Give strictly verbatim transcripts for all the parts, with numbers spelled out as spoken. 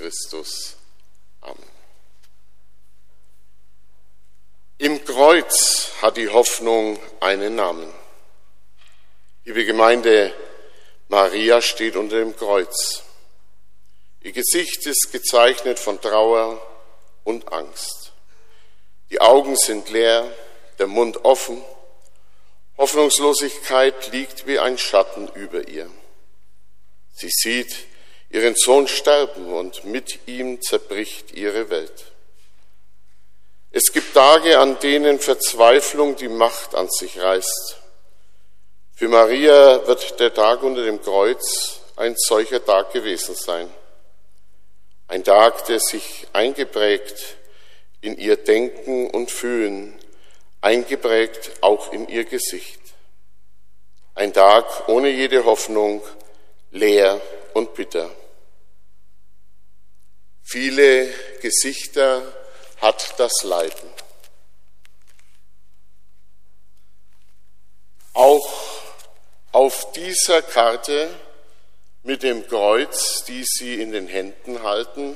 Christus. Amen. Im Kreuz hat die Hoffnung einen Namen. Liebe Gemeinde, Maria steht unter dem Kreuz. Ihr Gesicht ist gezeichnet von Trauer und Angst. Die Augen sind leer, der Mund offen. Hoffnungslosigkeit liegt wie ein Schatten über ihr. Sie sieht ihren Sohn sterben und mit ihm zerbricht ihre Welt. Es gibt Tage, an denen Verzweiflung die Macht an sich reißt. Für Maria wird der Tag unter dem Kreuz ein solcher Tag gewesen sein. Ein Tag, der sich eingeprägt in ihr Denken und Fühlen, eingeprägt auch in ihr Gesicht. Ein Tag ohne jede Hoffnung, leer und bitter. Viele Gesichter hat das Leiden. Auch auf dieser Karte mit dem Kreuz, die Sie in den Händen halten,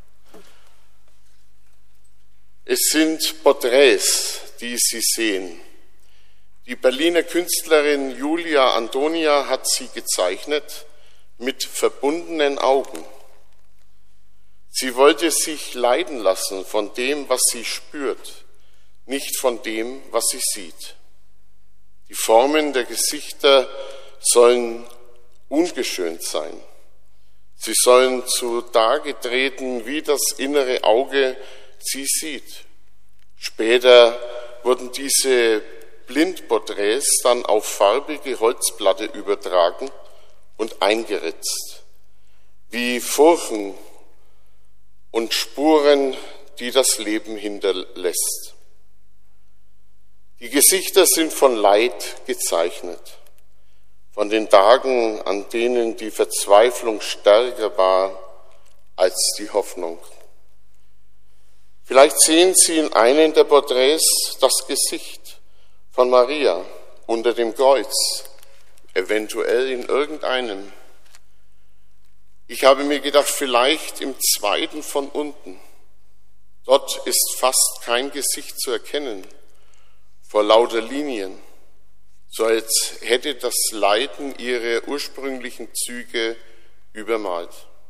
es sind Porträts, die Sie sehen. Die Berliner Künstlerin Julia Antonia hat sie gezeichnet mit verbundenen Augen. Sie wollte sich leiten lassen von dem, was sie spürt, nicht von dem, was sie sieht. Die Formen der Gesichter sollen ungeschönt sein. Sie sollen zutage treten, wie das innere Auge sie sieht. Später wurden diese Blindporträts dann auf farbige Holzplatte übertragen und eingeritzt, wie Furchen und Spuren, die das Leben hinterlässt. Die Gesichter sind von Leid gezeichnet, von den Tagen, an denen die Verzweiflung stärker war als die Hoffnung. Vielleicht sehen Sie in einem der Porträts das Gesicht von Maria unter dem Kreuz, eventuell in irgendeinem. Ich habe mir gedacht, vielleicht im zweiten von unten. Dort ist fast kein Gesicht zu erkennen, vor lauter Linien, so als hätte das Leiden ihre ursprünglichen Züge übermalt.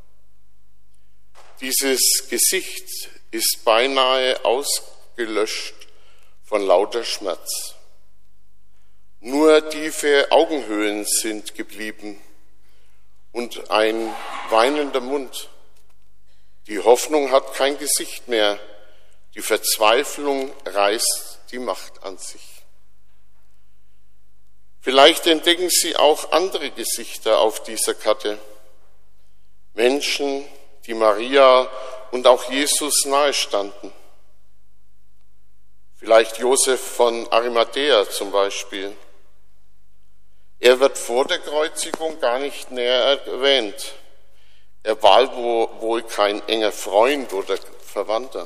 Dieses Gesicht ist beinahe ausgelöscht von lauter Schmerz. Nur tiefe Augenhöhlen sind geblieben und ein weinender Mund. Die Hoffnung hat kein Gesicht mehr. Die Verzweiflung reißt die Macht an sich. Vielleicht entdecken Sie auch andere Gesichter auf dieser Karte. Menschen, die Maria und auch Jesus nahestanden. Vielleicht Josef von Arimathäa zum Beispiel. Er wird vor der Kreuzigung gar nicht näher erwähnt. Er war wohl kein enger Freund oder Verwandter.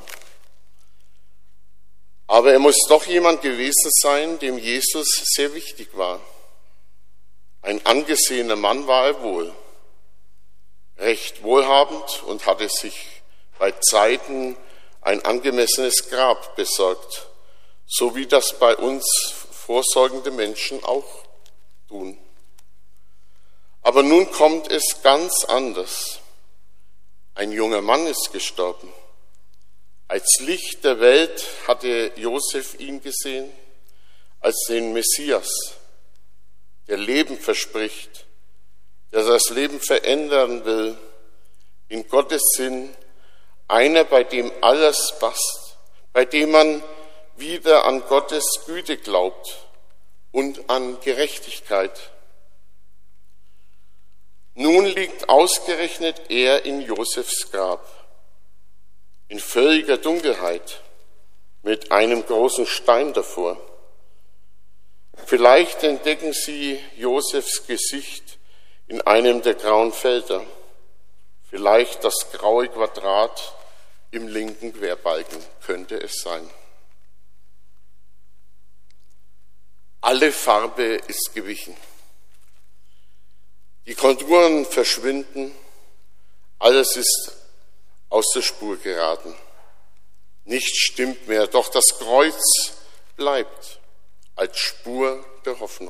Aber er muss doch jemand gewesen sein, dem Jesus sehr wichtig war. Ein angesehener Mann war er wohl, recht wohlhabend und hatte sich bei Zeiten ein angemessenes Grab besorgt, so wie das bei uns vorsorgende Menschen auch tun. Aber nun kommt es ganz anders. Ein junger Mann ist gestorben. Als Licht der Welt hatte Josef ihn gesehen, als den Messias, der Leben verspricht, der das Leben verändern will, in Gottes Sinn, einer, bei dem alles passt, bei dem man wieder an Gottes Güte glaubt und an Gerechtigkeit. Nun liegt ausgerechnet er in Josefs Grab, in völliger Dunkelheit, mit einem großen Stein davor. Vielleicht entdecken Sie Josefs Gesicht in einem der grauen Felder, vielleicht das graue Quadrat im linken Querbalken könnte es sein. Alle Farbe ist gewichen. Die Konturen verschwinden, alles ist aus der Spur geraten. Nichts stimmt mehr, doch das Kreuz bleibt als Spur der Hoffnung.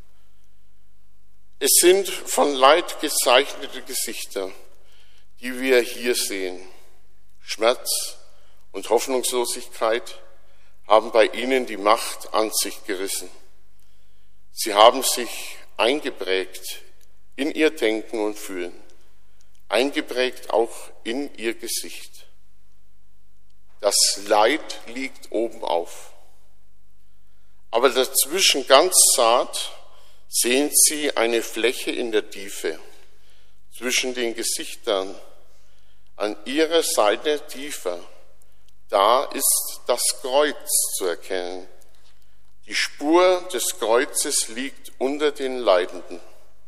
Es sind von Leid gezeichnete Gesichter, die wir hier sehen. Schmerz und Hoffnungslosigkeit haben bei ihnen die Macht an sich gerissen. Sie haben sich eingeprägt in ihr Denken und Fühlen, eingeprägt auch in ihr Gesicht. Das Leid liegt oben auf. Aber dazwischen ganz zart sehen Sie eine Fläche in der Tiefe zwischen den Gesichtern. An ihrer Seite tiefer, da ist das Kreuz zu erkennen. Die Spur des Kreuzes liegt unter den Leidenden.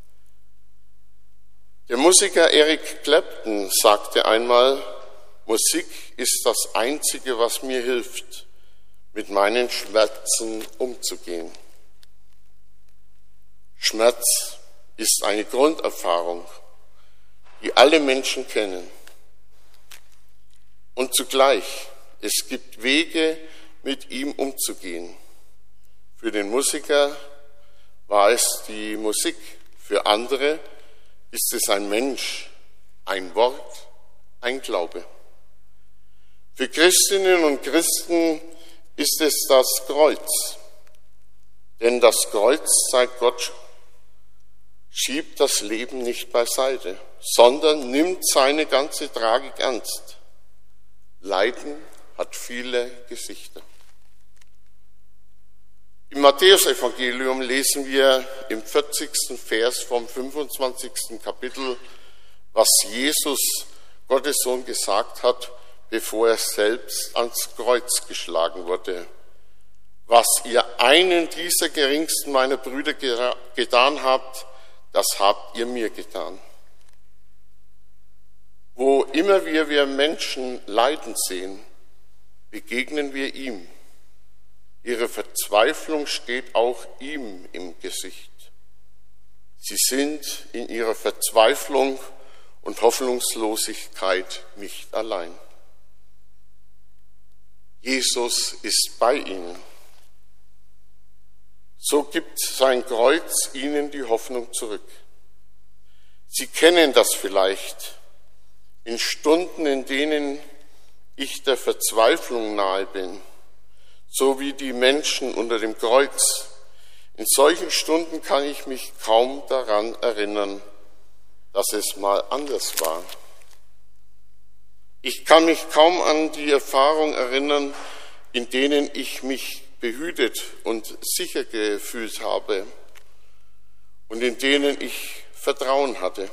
Der Musiker Eric Clapton sagte einmal, Musik ist das Einzige, was mir hilft, mit meinen Schmerzen umzugehen. Schmerz ist eine Grunderfahrung, die alle Menschen kennen. Und zugleich, es gibt Wege, mit ihm umzugehen. Für den Musiker war es die Musik, für andere ist es ein Mensch, ein Wort, ein Glaube. Für Christinnen und Christen ist es das Kreuz, denn das Kreuz zeigt, Gott schiebt das Leben nicht beiseite, sondern nimmt seine ganze Tragik ernst. Leiden hat viele Gesichter. Im Matthäusevangelium lesen wir im vierzigsten Vers vom fünfundzwanzigsten Kapitel, was Jesus, Gottes Sohn, gesagt hat, bevor er selbst ans Kreuz geschlagen wurde. Was ihr einen dieser geringsten meiner Brüder getan habt, das habt ihr mir getan. Wo immer wir, wir Menschen leiden sehen, begegnen wir ihm. Ihre Verzweiflung steht auch ihm im Gesicht. Sie sind in ihrer Verzweiflung und Hoffnungslosigkeit nicht allein. Jesus ist bei ihnen. So gibt sein Kreuz ihnen die Hoffnung zurück. Sie kennen das vielleicht. In Stunden, in denen ich der Verzweiflung nahe bin, so wie die Menschen unter dem Kreuz, in solchen Stunden kann ich mich kaum daran erinnern, dass es mal anders war. Ich kann mich kaum an die Erfahrung erinnern, in denen ich mich behütet und sicher gefühlt habe und in denen ich Vertrauen hatte.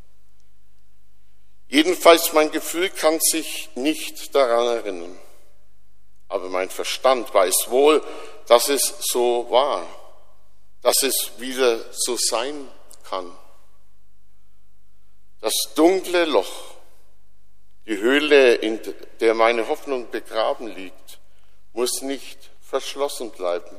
Jedenfalls mein Gefühl kann sich nicht daran erinnern. Aber mein Verstand weiß wohl, dass es so war, dass es wieder so sein kann. Das dunkle Loch, die Höhle, in der meine Hoffnung begraben liegt, muss nicht verschlossen bleiben.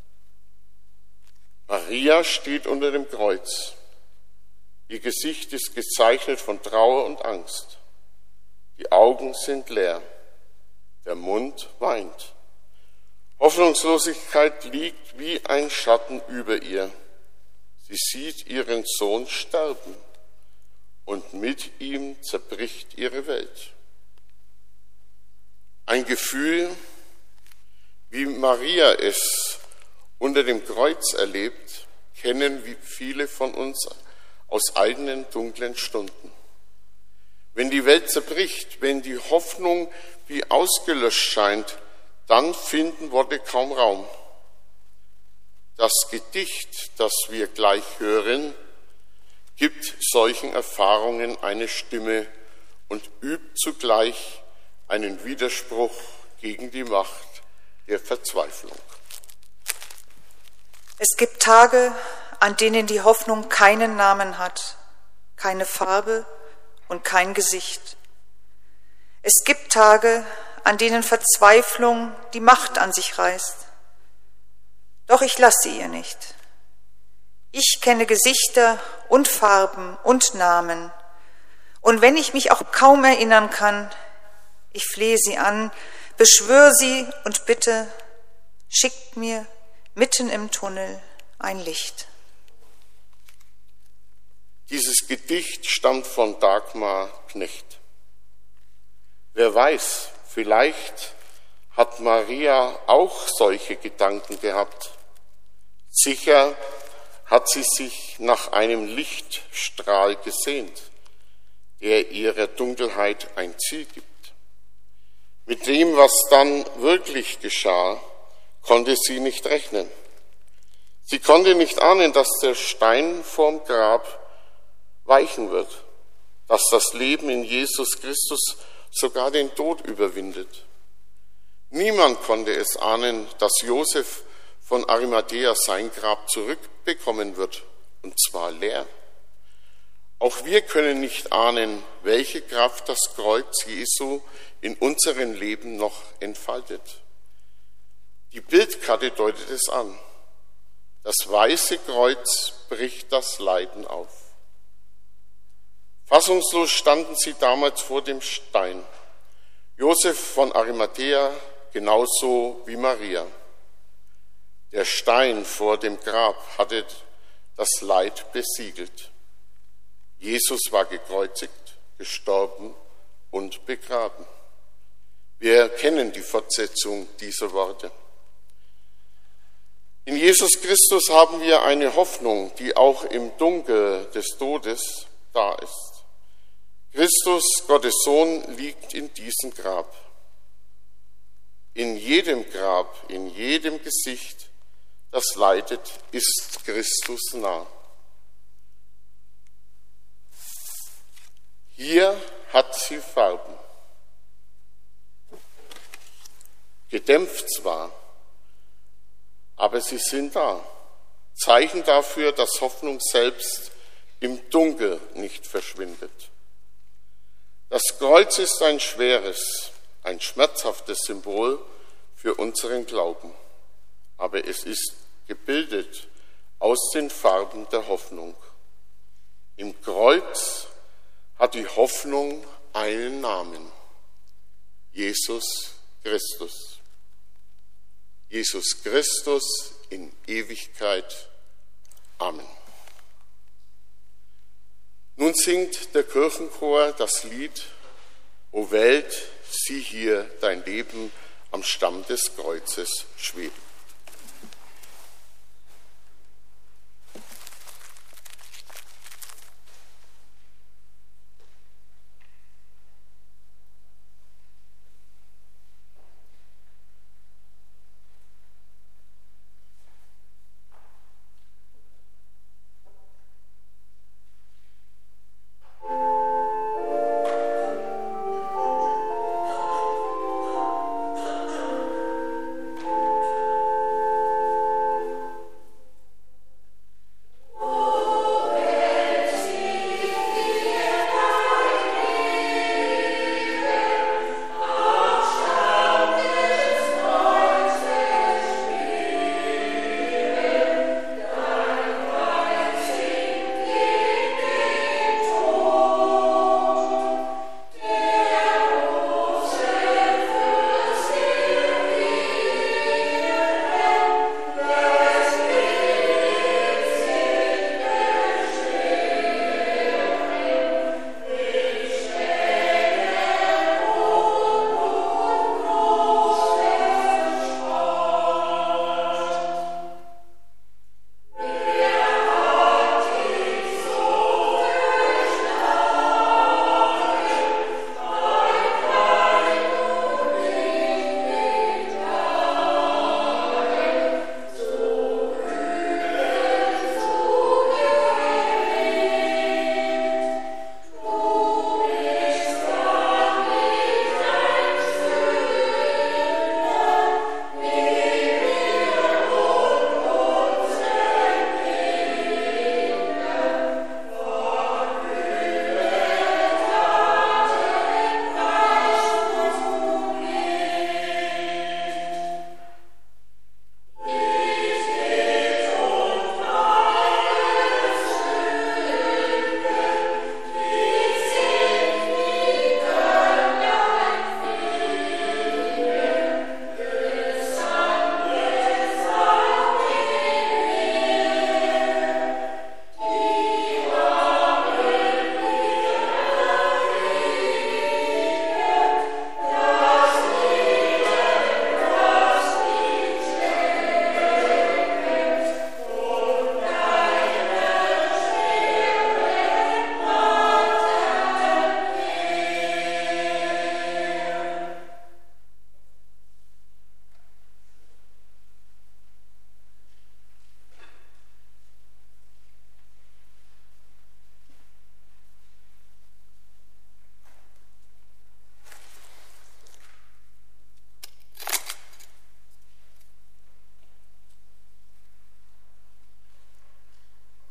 Maria steht unter dem Kreuz. Ihr Gesicht ist gezeichnet von Trauer und Angst. Die Augen sind leer. Der Mund weint. Hoffnungslosigkeit liegt wie ein Schatten über ihr. Sie sieht ihren Sohn sterben und mit ihm zerbricht ihre Welt. Ein Gefühl, wie Maria es unter dem Kreuz erlebt, kennen wie viele von uns aus eigenen dunklen Stunden. Wenn die Welt zerbricht, wenn die Hoffnung wie ausgelöscht scheint, dann finden Worte kaum Raum. Das Gedicht, das wir gleich hören, gibt solchen Erfahrungen eine Stimme und übt zugleich einen Widerspruch gegen die Macht der Verzweiflung. Es gibt Tage, an denen die Hoffnung keinen Namen hat, keine Farbe und kein Gesicht. Es gibt Tage, an denen Verzweiflung die Macht an sich reißt. Doch ich lasse ihr nicht. Ich kenne Gesichter und Farben und Namen Und wenn ich mich auch kaum erinnern kann, ich flehe sie an, beschwöre sie und bitte, schickt mir mitten im Tunnel ein Licht. Dieses Gedicht stammt von Dagmar Knecht. Wer weiß, vielleicht hat Maria auch solche Gedanken gehabt. Sicher hat sie sich nach einem Lichtstrahl gesehnt, der ihrer Dunkelheit ein Ziel gibt. Mit dem, was dann wirklich geschah, konnte sie nicht rechnen. Sie konnte nicht ahnen, dass der Stein vorm Grab weichen wird, dass das Leben in Jesus Christus sogar den Tod überwindet. Niemand konnte es ahnen, dass Josef von Arimathäa sein Grab zurückbekommen wird, und zwar leer. Auch wir können nicht ahnen, welche Kraft das Kreuz Jesu in unserem Leben noch entfaltet. Die Bildkarte deutet es an. Das weiße Kreuz bricht das Leiden auf. Fassungslos standen sie damals vor dem Stein. Josef von Arimathäa genauso wie Maria. Der Stein vor dem Grab hatte das Leid besiegelt. Jesus war gekreuzigt, gestorben und begraben. Wir kennen die Fortsetzung dieser Worte. In Jesus Christus haben wir eine Hoffnung, die auch im Dunkel des Todes da ist. Christus, Gottes Sohn, liegt in diesem Grab. In jedem Grab, in jedem Gesicht, das leidet, ist Christus nah. Hier hat sie Farben. Gedämpft zwar, aber sie sind da. Zeichen dafür, dass Hoffnung selbst im Dunkel nicht verschwindet. Das Kreuz ist ein schweres, ein schmerzhaftes Symbol für unseren Glauben. Aber es ist gebildet aus den Farben der Hoffnung. Im Kreuz hat die Hoffnung einen Namen: Jesus Christus. Jesus Christus in Ewigkeit. Amen. Nun singt der Kirchenchor das Lied: O Welt, sieh hier dein Leben am Stamm des Kreuzes schweben.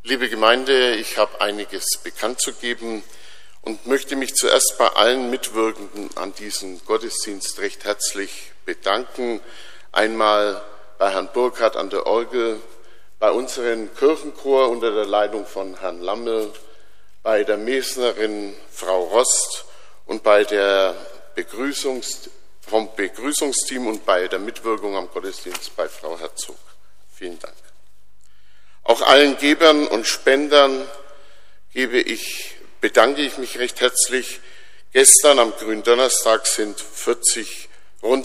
Liebe Gemeinde, ich habe einiges bekannt zu geben und möchte mich zuerst bei allen Mitwirkenden an diesem Gottesdienst recht herzlich bedanken. Einmal bei Herrn Burkhardt an der Orgel, bei unserem Kirchenchor unter der Leitung von Herrn Lammel, bei der Mesnerin Frau Rost und bei der Begrüßungs, vom Begrüßungsteam und bei der Mitwirkung am Gottesdienst bei Frau Herzog. Vielen Dank. Auch allen Gebern und Spendern gebe ich, bedanke ich mich recht herzlich. Gestern am Gründonnerstag sind vierzig